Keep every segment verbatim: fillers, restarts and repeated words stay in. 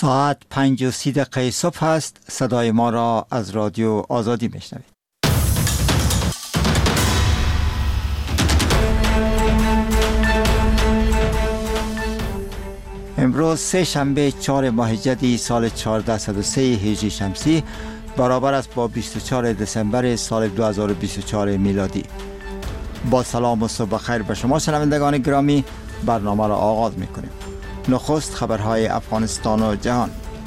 ساعت پنج و سی دقیقه صبح است. صدای ما را از رادیو آزادی میشنوید. امروز سه شنبه چهار ماه جدی سال چهارصد و سه هجری شمسی برابر است با بیست و چهار دسامبر سال دو هزار و بیست و چهار میلادی. با سلام و صبح خیر به شما شنوندگان گرامی، برنامه را آغاز میکنیم. نخست خبرهای افغانستان و جهان.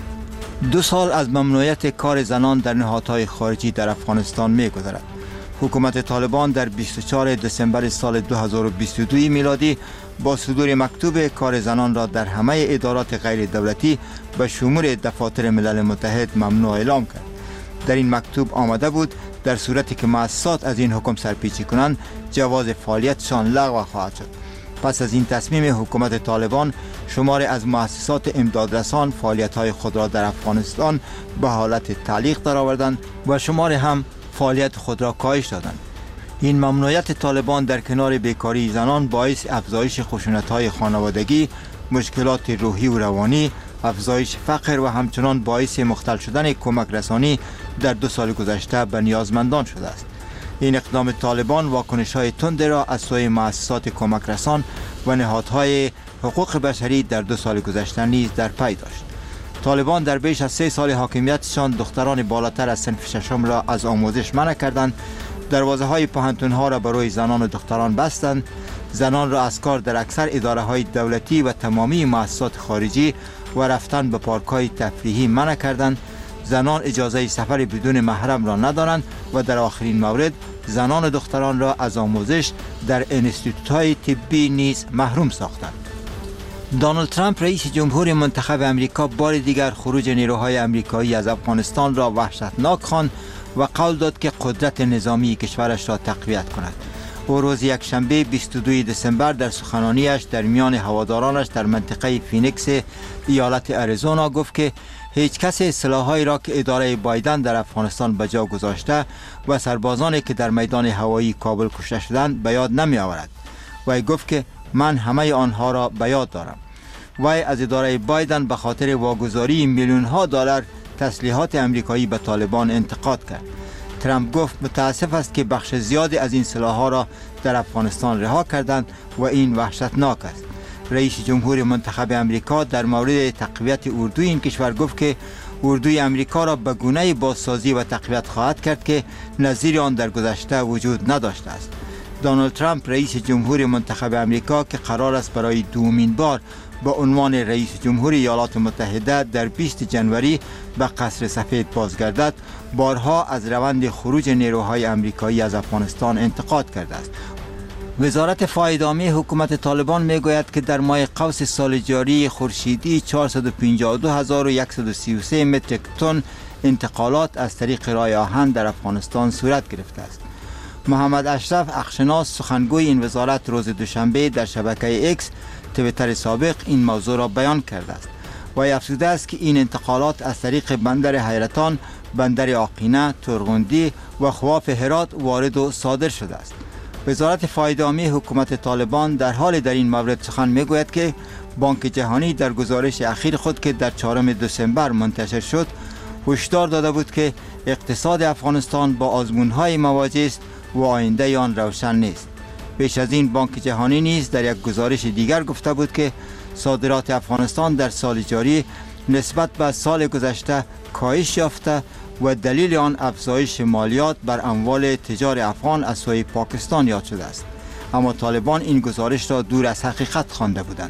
دو سال از ممنوعیت کار زنان در نهادهای خارجی در افغانستان می‌گذرد. حکومت طالبان در بیست و چهار دسامبر سال دو هزار و بیست و دو میلادی با صدور مکتوب کار زنان را در همه ادارات غیر دولتی به شمول دفاتر ملل متحد ممنوع اعلام کرد. در این مکتوب آمده بود در صورتی که مؤسسات از این حکم سرپیچی کنند جواز فعالیتشان لغو خواهد شد. پس از این تصمیم حکومت طالبان، شماری از مؤسسات امدادرسان فعالیت‌های خود را در افغانستان به حالت تعلیق درآوردند و شماری هم فعالیت خود را کاهش دادند. این ممنوعیت طالبان در کنار بیکاری زنان باعث افزایش خشونت‌های خانوادگی، مشکلات روحی و روانی، افزایش فقر و همچنان باعث مختل شدن کمک رسانی در دو سال گذشته به نیازمندان شده است. این اقدام طالبان واکنش‌های تند را از سوی مؤسسات کمک رسان و نهادهای حقوق بشری در دو سال گذشته نیز در پی داشت. طالبان در بیش از سه سال حاکمیتشان دختران بالاتر از صنف ششم را از آموزش منع کردند، دروازه‌های پوهنتون‌ها را برای زنان و دختران بستند، زنان را از کار در اکثر اداره‌های دولتی و تمامی مؤسسات خارجی و رفتن به پارک‌های تفریحی منع کردند، زنان اجازه سفر بدون محرم را ندارند و در آخرین مورد زنان و دختران را از آموزش در انستیتوت‌های طبی نیز محروم ساختند. دونالد ترامپ رئیس جمهور منتخب امریکا بار دیگر خروج نیروهای امریکایی از افغانستان را وحشتناک خواند و قول داد که قدرت نظامی کشورش را تقویت کند. او روز یکشنبه بیست و دو دسامبر در سخنرانیش در میان هوادارانش در منطقه فینیکس ایالت اریزونا گفت که هیچ کس سلاح‌هایی را که اداره بایدن در افغانستان به جا گذاشته و سربازانی که در میدان هوایی کابل کشته شدند به یاد نمی آورد. وی گفت که من همه آنها را به یاد دارم. وی از اداره بایدن به خاطر واگذاری میلیون ها دلار تسلیحات امریکایی به طالبان انتقاد کرد. ترامپ گفت متاسف است که بخش زیادی از این سلاح‌ها را در افغانستان رها کردند و این وحشتناک است. رئیس جمهور منتخب امریکا در مورد تقویت اردوی این کشور گفت که اردوی امریکا را به گونه‌ای بازسازی و تقویت خواهد کرد که نظیر آن در گذشته وجود نداشته است. دونالد ترامپ رئیس جمهور منتخب امریکا که قرار است برای دومین بار با عنوان رئیس جمهور ایالات متحده در بیست جنوری به قصر سفید بازگردد، بارها از روند خروج نیروهای امریکایی از افغانستان انتقاد کرده است. وزارت فایدامی حکومت طالبان میگوید که در ماه قوس سال جاری خورشیدی چهارصد و پنجاه و دو هزار و صد و سی و سه متریک تن انتقالات از طریق راه آهن در افغانستان صورت گرفته است. محمد اشرف اخشناس سخنگوی این وزارت روز دوشنبه در شبکه اکس تویتر سابق این موضوع را بیان کرده است. وی افزوده است که این انتقالات از طریق بندر حیرتان، بندر آقینه، ترغندی و خواف هرات وارد و صادر شده است. وزارت فایدامی حکومت طالبان در حال در این مورد سخن میگوید که بانک جهانی در گزارش اخیر خود که در چهارم دسامبر منتشر شد هشدار داده بود که اقتصاد افغانستان با آزمون‌های مواجه است و آینده آن روشن نیست. پیش از این بانک جهانی نیز در یک گزارش دیگر گفته بود که صادرات افغانستان در سال جاری نسبت به سال گذشته کاهش یافته و دلیل آن افزایش مالیات بر اموال تجار افغان از سوی پاکستان یاد شده است. اما طالبان این گزارش را دور از حقیقت خوانده بودند.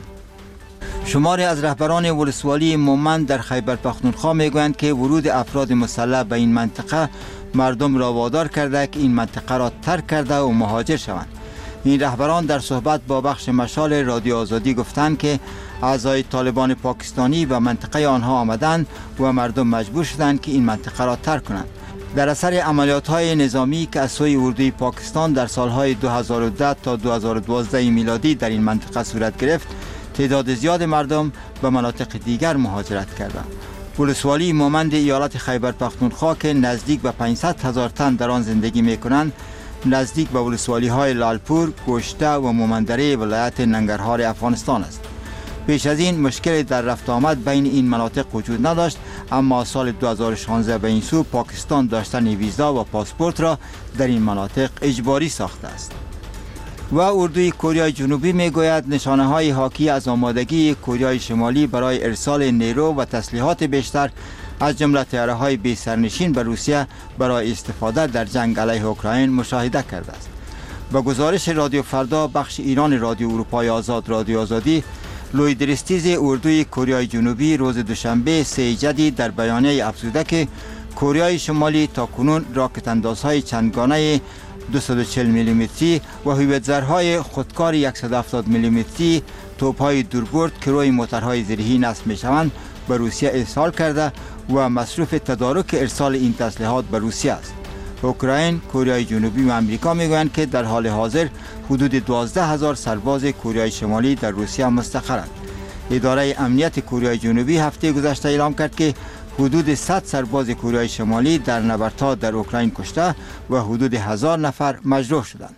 شماری از رهبران ولسوالی مومند در خیبر پختونخوا میگویند که ورود افراد مسلح به این منطقه مردم را وادار کرده که این منطقه را ترک کرده و مهاجر شوند. این رهبران در صحبت با بخش مشال رادیو آزادی گفتند که اعضای طالبان پاکستانی و منطقه آنها آمدند و مردم مجبور شدند که این منطقه را ترک کنند. در اثر عملیات‌های نظامی که از سوی اردوی پاکستان در سالهای دو هزار و ده تا دو هزار و دوازده میلادی در این منطقه صورت گرفت، تعداد زیاد مردم به مناطق دیگر مهاجرت کردند. ولسوالی مومند ایالت خیبر پختونخوا که نزدیک به پانصد هزار تن در آن زندگی می‌کنند، نزدیک به ولسوالی‌های لالپور، گوشته و مومندره ولایت ننگرهار افغانستان است. پیش از این مشکلی در رفت آمد بین این مناطق وجود نداشت، اما سال دو هزار و شانزده به این سو پاکستان داشتن ویزا و پاسپورت را در این مناطق اجباری ساخته است. و اردوی کره جنوبی میگوید نشانه های حاکی از آمادگی کره شمالی برای ارسال نیرو و تسلیحات بیشتر از جمله طیاره‌های بی سرنشین به روسیه برای استفاده در جنگ علیه اوکراین مشاهده کرده است. با گزارش رادیو فردا بخش ایران رادیو اروپای آزاد رادیو آزادی، لوی درستیز اردوی کره جنوبی روز دوشنبه سه جدید در بیانیه افزوده که کره شمالی تاکنون راکت اندازهای چندگانه دویست و چهل میلیمتری و هویتزرهای خودکار صد و هفتاد میلیمتری توپ‌های دوربرد که روی موترهای زیرهی نصب می‌شوند به روسیه ارسال کرده و مصروف تدارک ارسال این تسلیحات به روسیه است. اوکراین، کره جنوبی و آمریکا میگویند که در حال حاضر حدود دوازده هزار سرباز کره شمالی در روسیه مستقرند. اداره امنیت کره جنوبی هفته گذشته اعلام کرد که حدود صد سرباز کره شمالی در نبردها در اوکراین کشته و حدود هزار نفر مجروح شدند.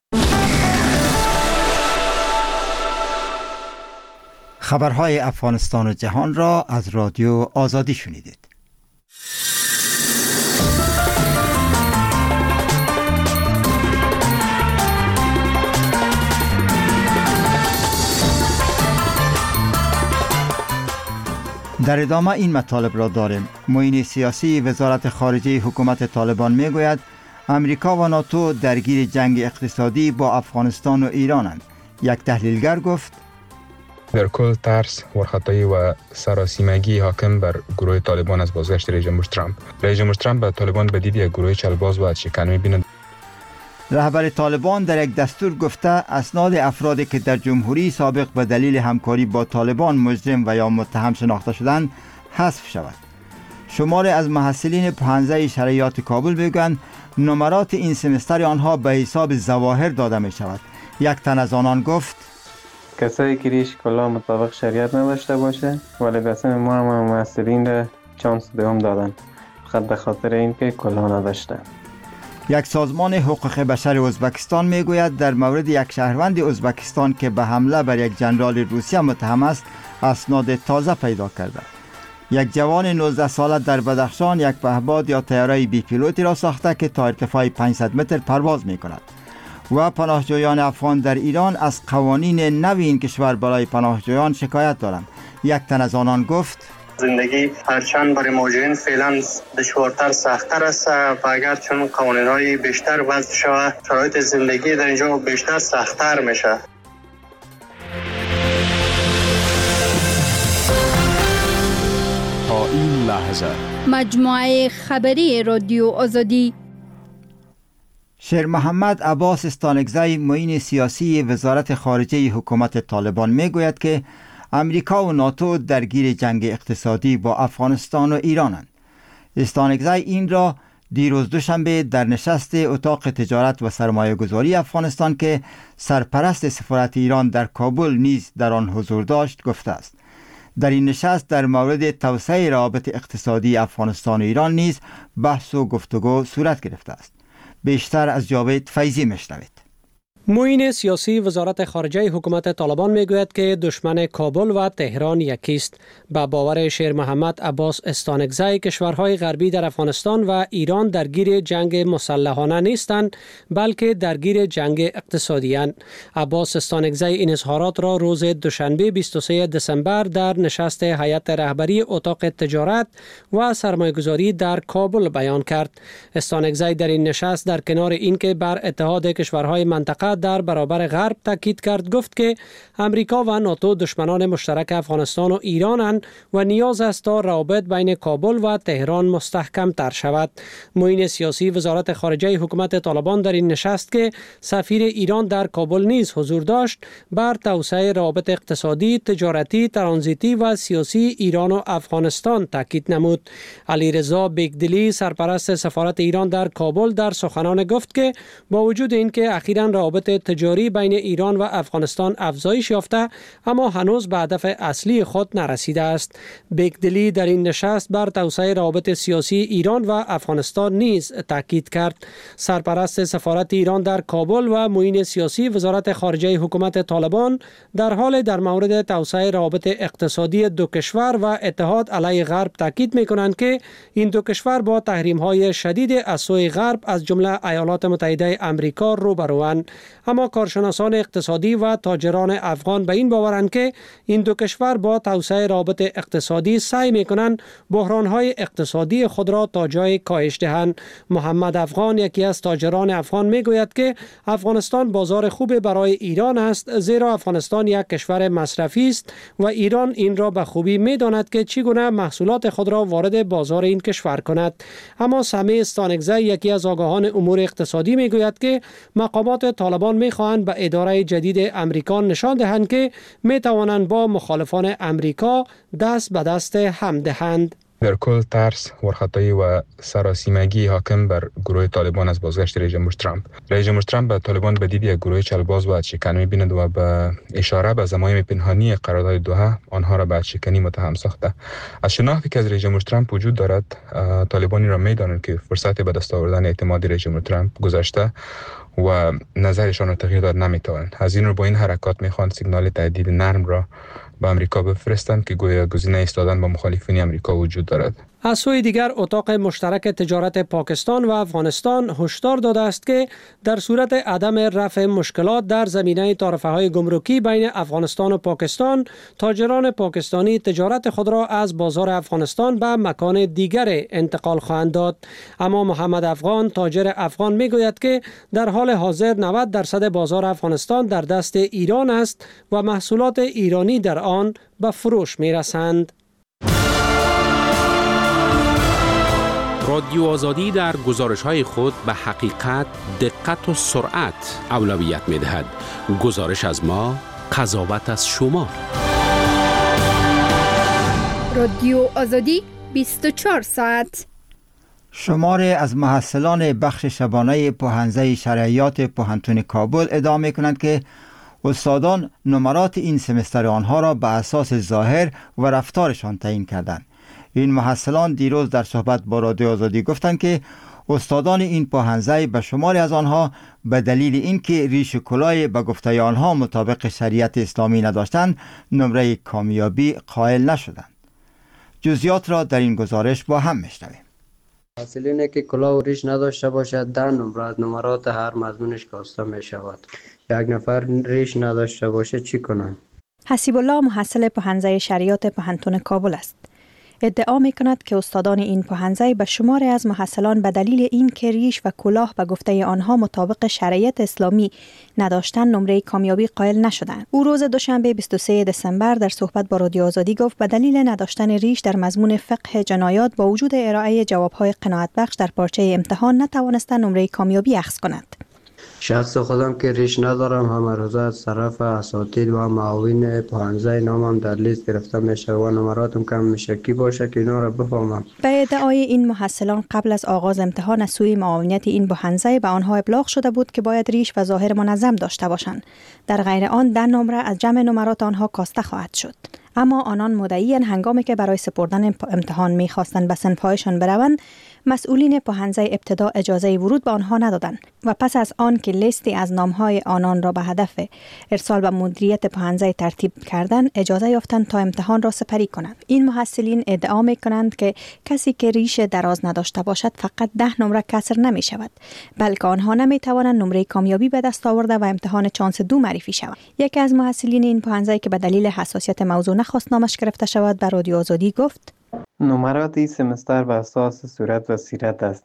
خبرهای افغانستان و جهان را از رادیو آزادی شنیدید. در ادامه این مطالب را داریم. معین سیاسی وزارت خارجه حکومت طالبان میگوید امریکا و ناتو درگیر جنگ اقتصادی با افغانستان و ایرانند. یک تحلیلگر گفت در کل ترس، ورخطایی و سراسیمگی حاکم بر گروه طالبان از بازگشت رئیس جمهور ترامپ. رئیس جمهور ترامپ به طالبان به دید یک گروه چلباز و شکن می‌بیند. رهبر طالبان در یک دستور گفته اسناد افرادی که در جمهوری سابق به دلیل همکاری با طالبان مجرم و یا متهم شناخته شدند حذف شود. شماری از محصلین پانزده شرعیات کابل میگویند نمرات این سمستر آنها به حساب ظواهر داده می شود. یک تن از آنان گفت کسایی که ریش کلا مطابق شریعت نداشته باشه ولی قسم ما هم محصلین را چانس دوم دادن فقط به خاطر اینکه کلا نداشته. یک سازمان حقوق بشر ازبکستان میگوید در مورد یک شهروند ازبکستان که به حمله بر یک جنرال روسیه متهم است اسناد تازه پیدا کرده. یک جوان نوزده ساله در بدخشان یک پهپاد یا طیاره بی پیلوتی را ساخته که تا ارتفاع پانصد متر پرواز می کند. و پناهجویان افغان در ایران از قوانین نو این کشور برای پناهجویان شکایت دارند. یک تن از آنان گفت زندگی هرچند برای مهاجرین فعلا دشوارتر سختتر است و اگر چون قوانین‌های بیشتر وضع شود شرایط زندگی در اینجا بیشتر سختتر میشه. تا این لحظه مجموعه خبری رادیو آزادی. شیر محمد عباس استانکزی معین سیاسی وزارت خارجه حکومت طالبان میگوید که امریکا و ناتو درگیر جنگ اقتصادی با افغانستان و ایرانند. استانکزی این را دیروز دوشنبه در نشست اتاق تجارت و سرمایه گذاری افغانستان که سرپرست سفارت ایران در کابل نیز در آن حضور داشت گفته است. در این نشست در مورد توسعه روابط اقتصادی افغانستان و ایران نیز بحث و گفتگو صورت گرفته است. بیشتر از جاوید فیضی میشنوید. معین سیاسی وزارت خارجه حکومت طالبان میگوید که دشمن کابل و تهران یکی است. با باور شیر محمد عباس استانکزی کشورهای غربی در افغانستان و ایران درگیر جنگ مسلحانه نیستند بلکه درگیر جنگ اقتصادی اند. عباس استانکزی این اظهارات را روز دوشنبه بیست و سوم دسامبر در نشست هیئت رهبری اتاق تجارت و سرمایه‌گذاری در کابل بیان کرد. استانکزی در این نشست در کنار اینکه بر اتحاد کشورهای منطقه در برابر غرب تاکید کرد گفت که امریکا و ناتو دشمنان مشترک افغانستان و ایرانند و نیاز است تا روابط بین کابل و تهران مستحکم تر شود. معین سیاسی وزارت خارجه حکومت طالبان در این نشست که سفیر ایران در کابل نیز حضور داشت بر توسعه روابط اقتصادی، تجارتی، ترانزیتی و سیاسی ایران و افغانستان تاکید نمود. علیرضا بیگدلی سرپرست سفارت ایران در کابل در سخنان گفت که با وجود اینکه اخیراً روابط روابط تجاری بین ایران و افغانستان افزایش یافته اما هنوز به هدف اصلی خود نرسیده است. بیگدلی در این نشست بر توسعه روابط سیاسی ایران و افغانستان نیز تاکید کرد. سرپرست سفارت ایران در کابل و معین سیاسی وزارت خارجه حکومت طالبان در حال در مورد توسعه روابط اقتصادی دو کشور و اتحاد علیه غرب تاکید می‌کنند که این دو کشور با تحریم‌های شدید از سوی غرب از جمله ایالات متحده آمریکا روبروند. اما کارشناسان اقتصادی و تاجران افغان به این باورند که این دو کشور با توسعه روابط اقتصادی سعی می‌کنند بحران‌های اقتصادی خود را تا جای کاهش دهند. محمد افغان یکی از تاجران افغان میگوید که افغانستان بازار خوب برای ایران است، زیرا افغانستان یک کشور مصرفی است و ایران این را به خوبی می‌داند که چگونه محصولات خود را وارد بازار این کشور کند. اما سمی استانکزی یکی از آگاهان امور اقتصادی میگوید که مقامات طالبان می‌خواهند به اداره جدید امریکا نشان دهند که می‌توانند با مخالفان امریکا دست به دست هم دهند. در کل ترس، ورخطایی و سراسیمگی حاکم بر گروه طالبان از بازگشت رئیس جمهور ترامپ. رئیس جمهور ترامپ به طالبان به دید یک گروه چلباز و ادشکن می‌بیند و به اشاره به ضمایم پنهانی قرارداد دوحه آنها را به ادشکنی متهم ساخته. از شناختی که از رئیس جمهور ترامپ وجود دارد، طالبانی را می‌دانند که فرصت به دست آوردن اعتماد رئیس جمهور ترامپ گذشته و نظرشان را تغییر داد نمی‌توانند. از این رو با این حرکات می‌خواهند سیگنال تهدید نرم را به امریکا بفرستند که گویا گزینه ایستادن با مخالفین امریکا وجود دارد. از سوی دیگر اتاق مشترک تجارت پاکستان و افغانستان هشدار داده است که در صورت عدم رفع مشکلات در زمینه تعرفه‌های گمرکی بین افغانستان و پاکستان، تاجران پاکستانی تجارت خود را از بازار افغانستان به مکان دیگر انتقال خواهند داد. اما محمد افغان، تاجر افغان، میگوید که در حال حاضر نود درصد بازار افغانستان در دست ایران است و محصولات ایرانی در آن به فروش می‌رسند. رادیو آزادی در گزارش‌های خود به حقیقت، دقت و سرعت اولویت می‌دهد. گزارش از ما، قضاوت از شما. رادیو آزادی بیست و چهار ساعت. شماری از محصلان بخش شبانه پوهنځی شرعیات پوهنتون کابل ادعا می‌کنند که استادان نمرات این سمستر آنها را به اساس ظاهر و رفتارشان تعیین کردند. این محصلان دیروز در صحبت با رادیو آزادی گفتند که استادان این پوهنځی به شماری از آنها به دلیل اینکه ریش و کلاه به گفته آنها مطابق شریعت اسلامی نداشتند نمره کامیابی قائل نشدند. جزئیات را در این گزارش با هم میشنویم. محصلینی که کلاه و ریش نداشته باشد ده نمره از نمرات هر مضمونش کاسته می شود. یک نفر ریش نداشته باشه چی کنند؟ حسیب الله محصل پوهنځی شرعیات پوهنتون کابل است. ادعا می کند که استادان این پوهنځی به شماری از محصلان به دلیل این که ریش و کلاه به گفته آنها مطابق شریعت اسلامی نداشتن نمره کامیابی قائل نشدند. او روز دوشنبه بیست و سوم دسامبر در صحبت با رادیو آزادی گفت به دلیل نداشتن ریش در مضمون فقه جنایات با وجود ارائه جوابهای قناعت بخش در پارچه امتحان نتوانستند نمره کامیابی اخذ کنند. شخص خودم که ریش ندارم، همه روزه از طرف اساتید و معاون پوهنځی نامم در لیست گرفته میشه و نمراتم کم میشه. کی باشه که اینا را بفهمم؟ به ادعای این محصلان قبل از آغاز امتحان از سوی معاونیت این پوهنځی به آنها ابلاغ شده بود که باید ریش و ظاهر منظم داشته باشند. در غیر آن ده نمره از جمع نمرات آنها کاسته خواهد شد. اما آنان مدعیان هنگامی که برای سپردن امتحان می‌خواستند به صنف‌هایشان بروند، مسئولین پوهنځی ابتدا اجازه ورود به آنها ندادند و پس از آن که لیستی از نام‌های آنان را به هدف ارسال به مدیریت پوهنځی ترتیب کردند، اجازه یافتند تا امتحان را سپری کنند. این محصلین ادعا می‌کنند که کسی که ریش دراز نداشته باشد فقط ده نمره کسر نمی‌شود، بلکه آنها نمی‌توانند نمره کامیابی به دست آورده و امتحان چانس دو معرفی شوند. یکی از محصلین این پوهنځی که به دلیل حساسیت موضوع نخواست نامش گرفته شود به رادیو آزادی گفت: نمرات این سمستر به اساس صورت و سیرت است.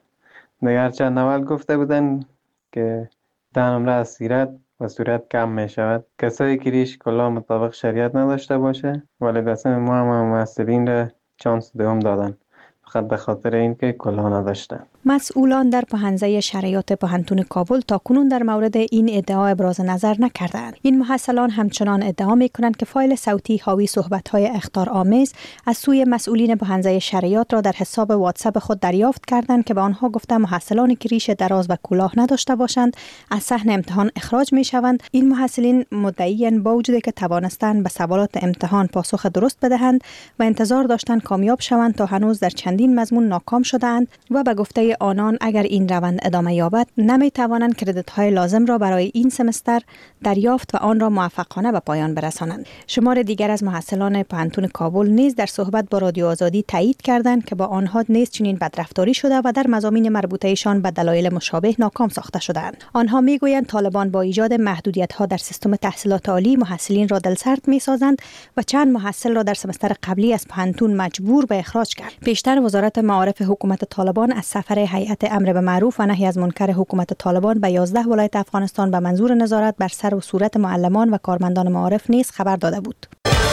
گرچه اول گفته بودن که ده نمره از سیرت و صورت کم می شود. کسایی که ریش کلاه مطابق شریعت نداشته باشه، ولی قسم ما هم محصلین را چانس دوم دادن، فقط به خاطر اینکه کلاه نداشتن. مسئولان در پهنزه شرایط پهنتون کابل تاکنون در مورد این ادعا ابراز نظر نکردند. این محصلان همچنان ادعا می‌کنند که فایل صوتی حاوی صحبت‌های اخطارآمیز از سوی مسئولین پهنزه شرایط را در حساب واتساپ خود دریافت کردند که به آنها گفته محصلانی که ریش دراز و کلاه نداشته باشند از صحن امتحان اخراج می‌شوند. این محصلین مدعیان با وجودی که توانستند به سوالات امتحان پاسخ درست بدهند و انتظار داشتند کامیاب شوند تا هنوز در چندین مضمون ناکام شده‌اند و به گفته آنان اگر این روند ادامه یابد نمی توانند کردیت های لازم را برای این سمستر دریافت و آن را موفقانه به پایان برسانند. شمار دیگر از محصلان پهنتون کابل نیز در صحبت با رادیو آزادی تایید کردند که با آنها نیز چنین بدرفتاری شده و در مضامین مربوطهشان به دلایل مشابه ناکام ساخته شدند. آنها میگویند طالبان با ایجاد محدودیت ها در سیستم تحصیلات عالی محصلین را دلسرد میسازند و چند محصل را در سمستر قبلی از پهنتون مجبور به اخراج کرد. پیشتر وزارت معارف حکومت طالبان از سفر هیئت امر به معروف و نهی از منکر حکومت طالبان به یازده ولایت افغانستان به منظور نظارت بر سر و صورت معلمان و کارمندان معارف نیز خبر داده بود.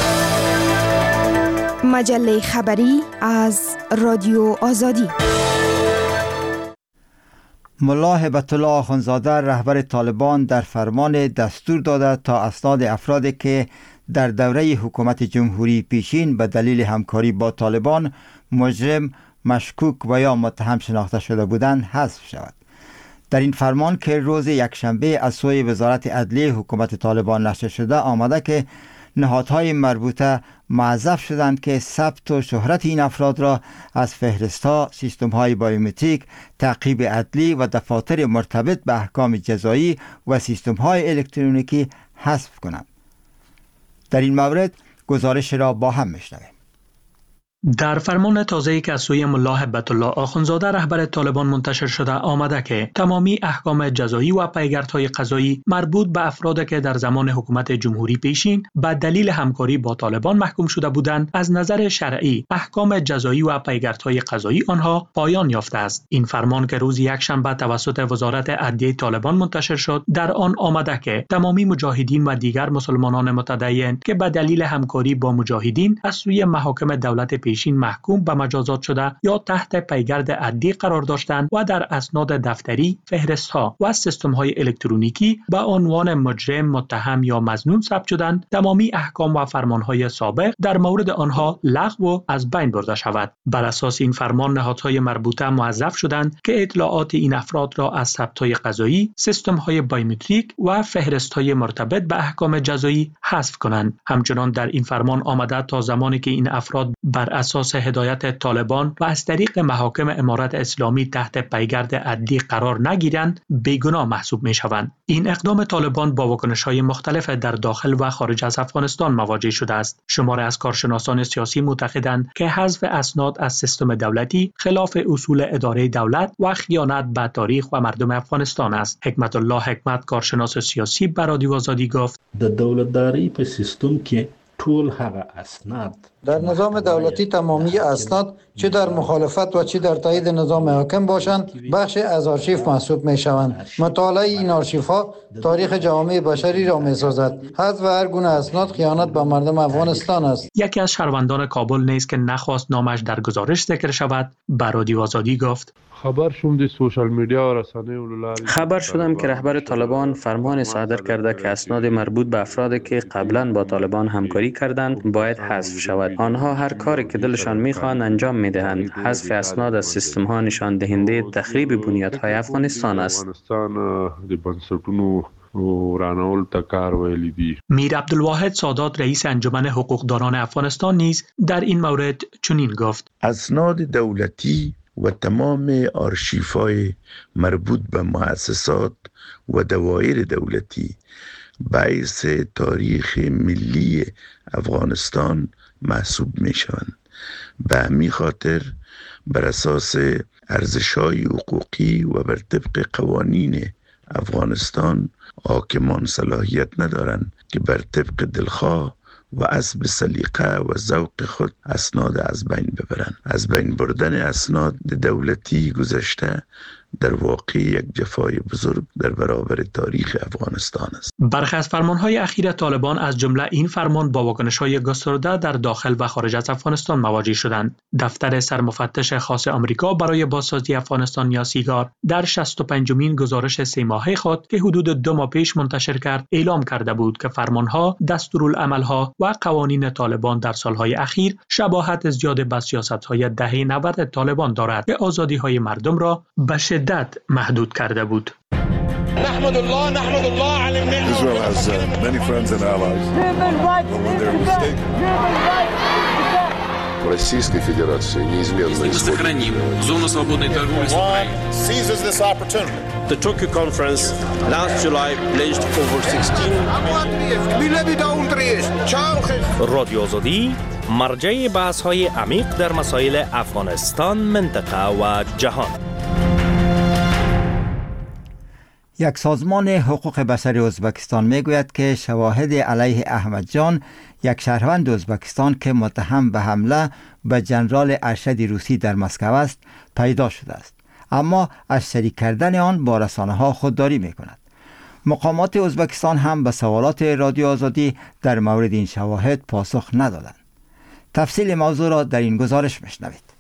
مجله خبری از رادیو آزادی. ملا هبت الله آخوندزاده رهبر طالبان در فرمان دستور داده تا اسناد افرادی که در دوره حکومت جمهوری پیشین به دلیل همکاری با طالبان مجرم، مشکوک و یا متهم شناخته شده بودند حذف شود. در این فرمان که روز یکشنبه از سوی وزارت عدلیه حکومت طالبان نشر شده آمده که نهادهای مربوطه معذف شدند که ثبت و شهرت این افراد را از فهرست‌ها، سیستم‌های بایومتریک، تعقیب عدلی و دفاتر مرتبط به احکام جزایی و سیستم‌های الکترونیکی حذف کنند. در این مورد گزارش را با هم میشنویم. در فرمان تازه‌ای که از سوی ملا هبت الله آخوندزاده رهبر طالبان منتشر شده آمده که تمامی احکام جزایی و پیگردهای قضایی مربوط به افرادی که در زمان حکومت جمهوری پیشین به دلیل همکاری با طالبان محکوم شده بودند از نظر شرعی احکام جزایی و پیگردهای قضایی آنها پایان یافته است. این فرمان که روز یکشنبه توسط وزارت عدلیه طالبان منتشر شد در آن آمده که تمامی مجاهدین و دیگر مسلمانان متدین که به دلیل همکاری با مجاهدین از سوی محاکم دولت پیشین محکوم به مجازات شده یا تحت پیگرد عدلی قرار داشتند و در اسناد دفتری، فهرست‌ها و سیستم‌های الکترونیکی به عنوان مجرم، متهم یا مظنون ثبت شدند، تمامی احکام و فرمان‌های سابق در مورد آنها لغو و از بین برده شود. بر اساس این فرمان نهادهای مربوطه موظف شدند که اطلاعات این افراد را از ثبت‌های قضایی، سیستم‌های بایومتریک و فهرست‌های مرتبط به احکام جزایی حذف کنند. همچنان در این فرمان آمده تا زمانی که این افراد بر اساس هدایت طالبان و از طریق محاکم امارت اسلامی تحت پیگرد عدلی قرار نگیرند بیگناه محسوب می شوند. این اقدام طالبان با واکنش‌های مختلف در داخل و خارج از افغانستان مواجه شده است. شمار از کارشناسان سیاسی معتقدند که حذف اسناد از سیستم دولتی خلاف اصول اداره دولت و خیانت به تاریخ و مردم افغانستان است. حکمت الله حکمت کارشناس سیاسی به رادیو آزادی گفت: د دولتداری په سیستم کې ټول هغه اسناد در نظام دولتی تمامی اسناد چه در مخالفت و چه در تایید نظام حاکم باشند بخشی از آرشیو محسوب می شوند. مطالعه این آرشیو ها تاریخ جامعه بشری را می سازد. حذف هر گونه اسناد خیانت به مردم افغانستان است. یکی از شهروندان کابل نیز که نخواست نامش در گزارش ذکر شود به رادیو آزادی گفت: خبر شدم سوشال میدیا و رسانه خبر شدم که رهبر طالبان فرمان صادر کرده که اسناد مربوط به افرادی که قبلا با طالبان همکاری کردند باید حذف شود. آنها هر کاری که دلشان میخواهند انجام میدهند. حذف اسناد از سیستم ها نشان دهنده تخریب بنیادهای افغانستان است. میر عبدالواحد سادات رئیس انجمن حقوقدانان افغانستان نیز در این مورد چنین گفت: اسناد دولتی و تمام آرشیف‌های مربوط به مؤسسات و دوایر دولتی باعث تاریخ ملی افغانستان محسوب می شوند. به همین خاطر بر اساس ارزش‌های حقوقی و بر طبق قوانین افغانستان حاکمان صلاحیت ندارند که بر طبق دلخواه و اسب سلیقه و ذوق خود اسناد از بین ببرند. از بین بردن اسناد دولتی گذشته در واقع یک جفای بزرگ در برابر تاریخ افغانستان است. برخی از فرمانهای اخیر طالبان از جمله این فرمان با واکنش‌های گسترده در داخل و خارج از افغانستان مواجه شدند. دفتر سرمفتش خاص آمریکا برای بازسازی افغانستان یا سیگار در شصت و پنجمین گزارش سه ماهه خود که حدود دو ماه پیش منتشر کرد اعلام کرده بود که فرمانها، دستورالعملها و قوانین طالبان در سالهای اخیر شباهت زیاد به سیاست‌های دهه نود طالبان دارد که آزادی‌های مردم را به شدت محدود کرده بود. نحمد الله نحمد الله على النعمة. Israel has uh, many friends and allies. But when they're mistaken. Российской Федерации неизменно сохраним зону свободной торговли с Украиной. Seizes this opportunity. The Tokyo conference last July pledged over sixteen رادیو آزادی مرجع بحث‌های عمیق در مسائل افغانستان، منطقه و جهان. یک سازمان حقوق بشری ازبکستان میگوید که شواهد علیه احمد جان، یک شهروند ازبکستان که متهم به حمله به ژنرال ارشد روسی در مسکو است، پیدا شده است، اما از شریک کردن آن با رسانه‌ها خودداری میکند. مقامات ازبکستان هم به سوالات رادیو آزادی در مورد این شواهد پاسخ ندادند. تفصیل موضوع را در این گزارش میشنوید.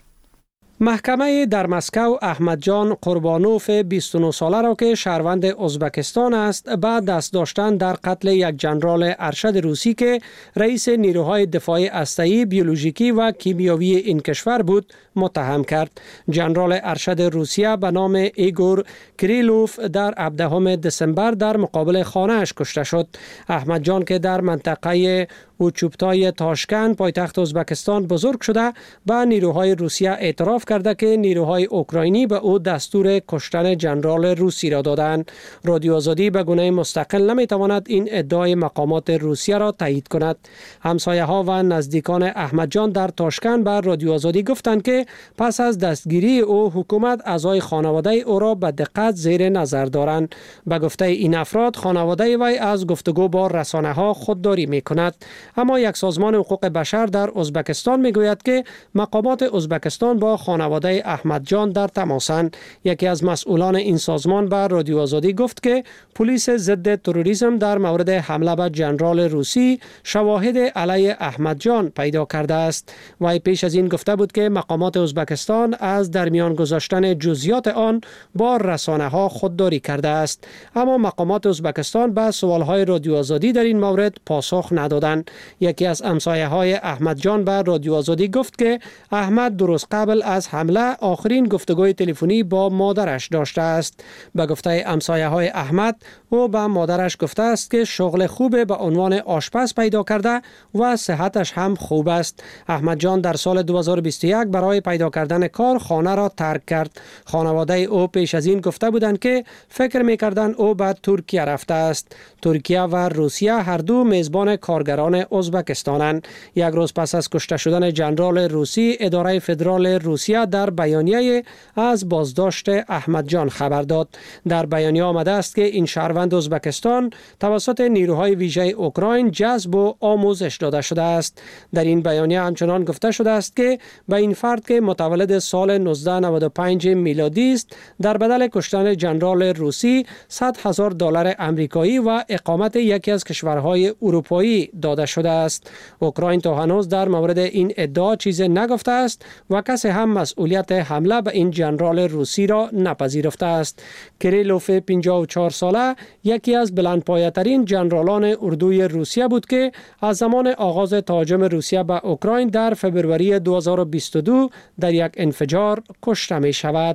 محکمه در مسکو احمد جان قربانوف بیست و نه ساله را که شهروند ازبکستان است بعد دست داشتن در قتل یک ژنرال ارشد روسی که رئیس نیروهای دفاعی هسته‌ای، بیولوژیکی و کیمیاوی این کشور بود متهم کرد. ژنرال ارشد روسیه به نام ایگور کریلوف در هفدهم دسامبر در مقابل خانه‌اش کشته شد. احمد جان که در منطقه اوچوبتای تاشکند پایتخت ازبکستان بزرگ شده به نیروهای روسیه اعتراف کرده که نیروهای اوکراینی به او دستور کشتن ژنرال روسی را دادند. رادیو آزادی به گونه مستقل نمیتواند این ادعای مقامات روسیه را تایید کند. همسایه ها و نزدیکان احمد جان در تاشکند به رادیو آزادی گفتند که پس از دستگیری او حکومت اعضای خانواده او را به دقت زیر نظر دارند. به گفته این افراد خانواده وی از گفتگو با رسانه ها خودداری میکند. اما یک سازمان حقوق بشر در ازبکستان میگوید که مقامات ازبکستان با خانواده احمد جان در تماسند. یکی از مسئولان این سازمان به رادیو آزادی گفت که پلیس ضد تروریسم در مورد حمله به ژنرال روسی شواهد علیه احمد جان پیدا کرده است. وی پیش از این گفته بود که مقامات ازبکستان از در میان گذاشتن جزئیات آن با رسانه ها خودداری کرده است. اما مقامات ازبکستان به سوال های رادیو آزادی در این مورد پاسخ ندادند. یکی از همسایه های احمد جان به رادیو آزادی گفت که احمد درست قبل از حمله آخرین گفتگوی تلفنی با مادرش داشته است. به گفته همسایه های احمد، او به مادرش گفته است که شغل خوب به عنوان آشپز پیدا کرده و صحتش هم خوب است. احمد جان در سال دو هزار و بیست و یک برای پیدا کردن کار خانه را ترک کرد. خانواده او پیش از این گفته بودند که فکر می‌کردند او به ترکیه رفته است. ترکیه و روسیه هر دو میزبان کارگران ازبکستانند. یک روز پس از کشته شدن ژنرال روسی، اداره فدرال روسیه در بیانیه از بازداشت احمد جان خبر داد. در بیانیه آمده است که این شهروند ازبکستان توسط نیروهای ویژه اوکراین جذب و آموزش داده شده است. در این بیانیه همچنان گفته شده است که به این فرد که متولد سال نوزده نود و پنج میلادی است در بدل کشتن ژنرال روسی صد هزار دلار آمریکایی و اقامت یکی از کشورهای اروپایی داده شده است. اوکراین تا هنوز در مورد این ادعا چیزی نگفته است و کسی هم مسئولیت حمله به این ژنرال روسی را نپذیرفته است. کریلوف پنجاه و چهار ساله یکی از بلندپایه‌ترین ژنرالان اردوی روسیه بود که از زمان آغاز تهاجم روسیه به اوکراین در فبروری دو هزار و بیست و دو در یک انفجار کشته می شود.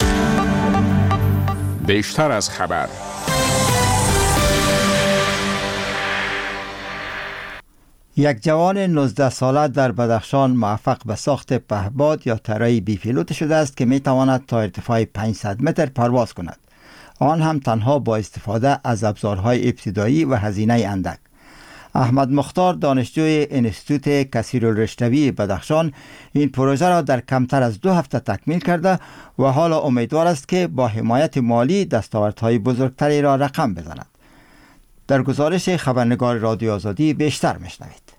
بیشتر از خبر. یک جوان نوزده ساله در بدخشان موفق به ساخت پهباد یا طرای بی پیلوت شده است که می تواند تا ارتفاع پانصد متر پرواز کند. آن هم تنها با استفاده از ابزارهای ابتدایی و هزینه اندک. احمد مختار، دانشجوی انستیتوت کثیرالرشتوی بدخشان، این پروژه را در کمتر از دو هفته تکمیل کرده و حالا امیدوار است که با حمایت مالی دستاوردهای بزرگتری را رقم بزند. در گزارش خبرنگار رادیو آزادی بیشتر میشنوید.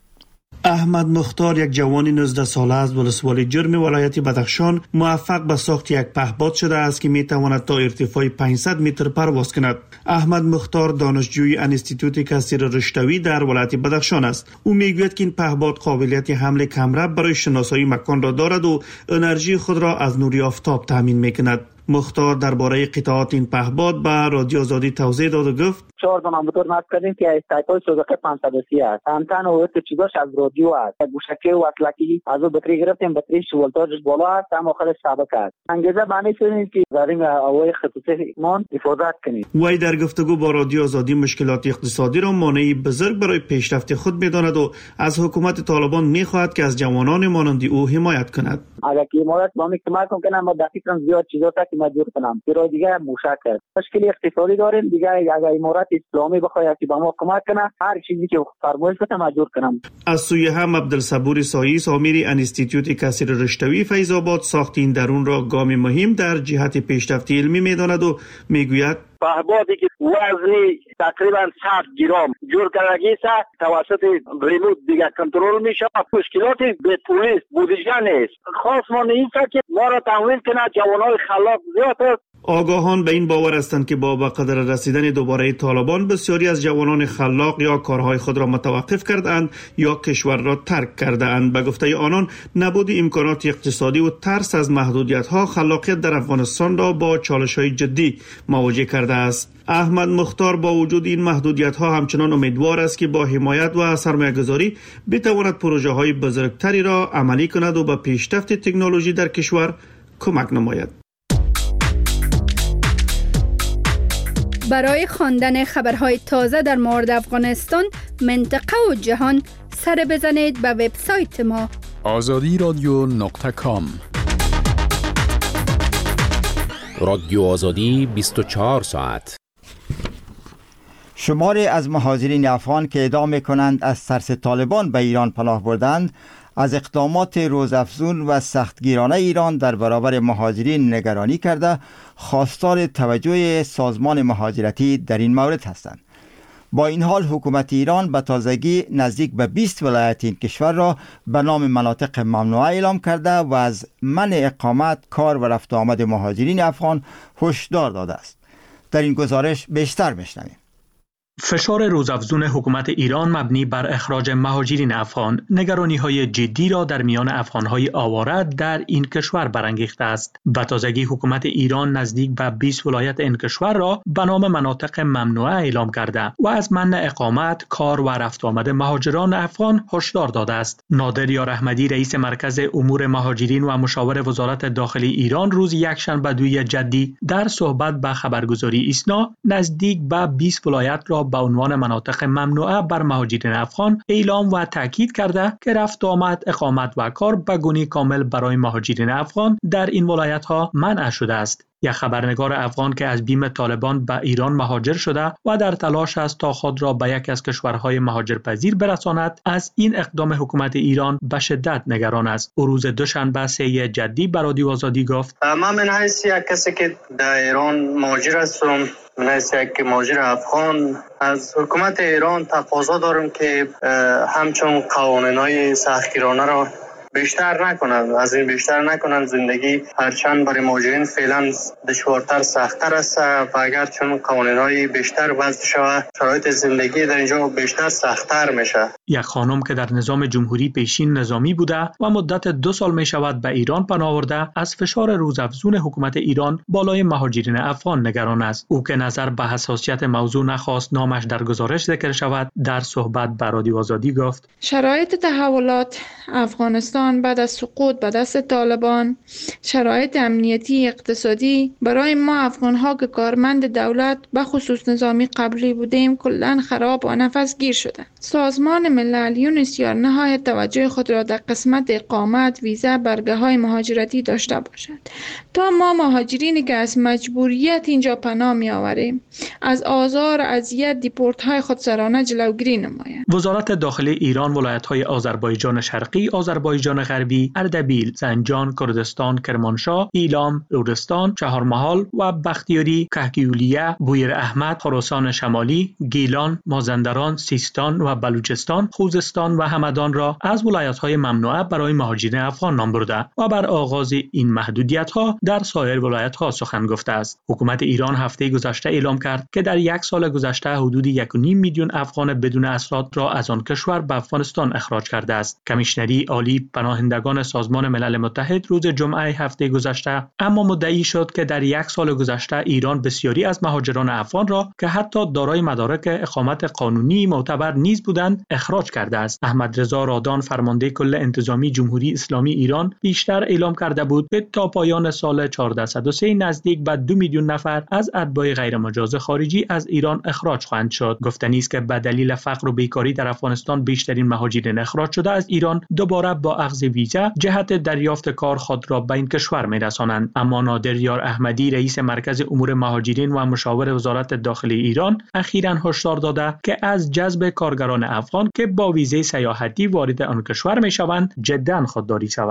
احمد مختار، یک جوان نوزده ساله از ولسوالی جرم ولایت بدخشان، موفق به ساخت یک پهپاد شده است که می تواند تا ارتفاع پانصد متر پرواز کند. احمد مختار دانشجوی انستیتوت کثیر رشتوی در ولایت بدخشان است. او میگوید که این پهپاد قابلیت حمل کمربط برای شناسایی مکان را دارد و انرژی خود را از نور آفتاب تامین میکند. مختار درباره قطعات این پهپاد به رادیو آزادی توضیح داد و گفت: چهار دانه موتور نصب کردیم که استایپای سوزوکی پانصد و سی است. همتن و وقت چیزاش از رادیو است. گوشکی و وصلکی از او بطری گرفتیم، بطریش ولتاژش بالا است، اما خودش ثابت است. انگیزه بانی شدیم که در این هوای خصوصی مان حفاظت کنیم. وی در گفتگو با رادیو آزادی مشکلات اقتصادی را مانعی بزرگ برای پیشرفت خود می‌داند و از حکومت طالبان می‌خواهد که از جوانان مانند او حمایت کند. اگر که حمایت با می کمک کنه ما دقیقاً زیاد چیزا تا که مجبور کنم. برای دیگه موشک است. مشکل اقتصادی داریم دیگه. اگر امارات اسلامی بخواد که با ما کمک کنه، هر چیزی که فرمایش کنه مجبور کنم. از سوی هم عبدالصبور ساییس، امیر انستیتوت کثیر رشتوی فیض آباد، ساخت این درون را گام مهم در جهت پیشرفت علمی می‌داند و میگوید: پهپادی که وزنی تقریبا صد گرم جور کردگی است، توسط ریموت دیگه کنترل میشه. مشکلات به پلیس بودجه نیست. خاص ما نیست که ما را تمویل کنه. جوانای خلاق زیاد است. آگاهان به این باور هستند که با به قدر رسیدن دوباره طالبان بسیاری از جوانان خلاق یا کارهای خود را متوقف کردند یا کشور را ترک کردند. به گفته آنان، نبود امکانات اقتصادی و ترس از محدودیت‌ها خلاقیت در افغانستان را با چالش‌های جدی مواجه کرده است. احمد مختار با وجود این محدودیت‌ها همچنان امیدوار است که با حمایت و سرمایه‌گذاری بتواند پروژه‌های بزرگتری را عملی کند و به پیشرفت تکنولوژی در کشور کمک نماید. برای خواندن خبرهای تازه در مورد افغانستان، منطقه و جهان، سر بزنید به وبسایت ما آزادی رادیو نقطه کام. رادیو آزادی بیست و چهار ساعت. شماری از مهاجرین افغان که ادعا می‌کنند از ترس طالبان به ایران پناه بردند، از اقدامات روزافزون و سختگیرانه ایران در برابر مهاجرین نگرانی کرده خواستار توجه سازمان مهاجرتی در این مورد هستند. با این حال حکومت ایران به تازگی نزدیک به بیست ولایت این کشور را به نام مناطق ممنوعه اعلام کرده و از منع اقامت، کار و رفت آمد مهاجرین افغان هشدار داده است. در این گزارش بیشتر بشنویم. فشار روزافزون حکومت ایران مبنی بر اخراج مهاجرین افغان نگرانی‌های جدی را در میان افغان‌های آواره در این کشور برانگیخته است. به تازگی حکومت ایران نزدیک به بیست ولایت این کشور را به نام مناطق ممنوعه اعلام کرده و از منع اقامت، کار و رفت آمد مهاجران افغان هشدار داده است. نادر یار احمدی، رئیس مرکز امور مهاجرین و مشاور وزارت داخلی ایران، روز یکشنبه دوی جدی در صحبت به خبرگزاری ایسنا نزدیک به بیست ولایت را به عنوان مناطق ممنوعه بر مهاجرین افغان اعلام و تاکید کرده که رفت آمد، اقامت و کار به گونه کامل برای مهاجرین افغان در این ولایت ها منع شده است. یک خبرنگار افغان که از بیم طالبان به ایران مهاجر شده و در تلاش است تا خود را به یک از کشورهای مهاجرپذیر برساند، از این اقدام حکومت ایران به شدت نگران است. او روز دوشنبه سه جدی به رادیو آزادی گفت: من من حیث یک کسی که در ایران مهاجر هستم، من حیث یک مهاجر افغان، از حکومت ایران تقاضا دارم که همچون قوانین‌های سختگیرانه را بیشتر نکنند، از این بیشتر نکنند. زندگی هرچند برای مهاجرین فعلا دشوارتر، سخت‌تر است و اگر چون قوانین‌های بیشتر وضع شود، شرایط زندگی در اینجا بیشتر سخت‌تر میشه. یک خانم که در نظام جمهوری پیشین نظامی بوده و مدت دو سال می شود به ایران پناه برده، از فشار روزافزون حکومت ایران بالای مهاجرین افغان نگران است. او که نظر به حساسیت موضوع نخواست نامش در گزارش ذکر شود، در صحبت با رادیو آزادی گفت: شرایط تحولات افغانستان بعد از سقوط به دست طالبان، شرایط امنیتی اقتصادی برای ما افغان‌ها که کارمند دولت به خصوص نظامی قبلی بودیم کلاً خراب و نفس گیر شده. سازمان ملل یونسیار نهایت توجه خود را در قسمت اقامت، ویزا، برگه‌های مهاجرتی داشته باشد تا ما مهاجرینی که از مجبوریت اینجا پناه می‌آوریم از آزار و اذیت دیپورت‌های خودسرانه جلوگیری نماید. وزارت داخلی ایران ولایت‌های آذربایجان شرقی، آذربایجان آذربایجان غربی، اردبیل، زنجان، کردستان، کرمانشاه، ایلام، لرستان، چهارمحال و بختیاری، کهگیولیه، بویر احمد، خراسان شمالی، گیلان، مازندران، سیستان و بلوچستان، خوزستان و همدان را از ولایت‌های ممنوعه برای مهاجرین افغان نام برده و بر آغاز این محدودیت‌ها در سایر ولایت‌ها سخن گفته است. حکومت ایران هفته گذشته اعلام کرد که در یک سال گذشته حدود یک و نیم میلیون افغان بدون اسناد را از آن کشور به افغانستان اخراج کرده است. کمیشنری عالی پناهندگان سازمان ملل متحد روز جمعه هفته گذشته اما مدعی شد که در یک سال گذشته ایران بسیاری از مهاجران افغان را که حتی دارای مدارک اقامت قانونی معتبر نیز بودند اخراج کرده است. احمد رضا رادان فرمانده کل انتظامی جمهوری اسلامی ایران بیشتر اعلام کرده بود که تا پایان سال چهارصد و سه نزدیک به دو میلیون نفر از اتباع غیرمجاز خارجی از ایران اخراج خواهند شد. گفتنی است که به دلیل فقر و بیکاری در افغانستان بیشترین مهاجرین اخراج شده از ایران دوباره با اخذ ویزا جهت دریافت کار خود را به این کشور می‌رسانند. اما نادر یار احمدی رئیس مرکز امور مهاجرین و مشاور وزارت داخلی ایران اخیراً هشدار داده که از جذب کارگران افغان که با ویزه سیاحتی وارد آن کشور می‌شوند جداً خودداری شود.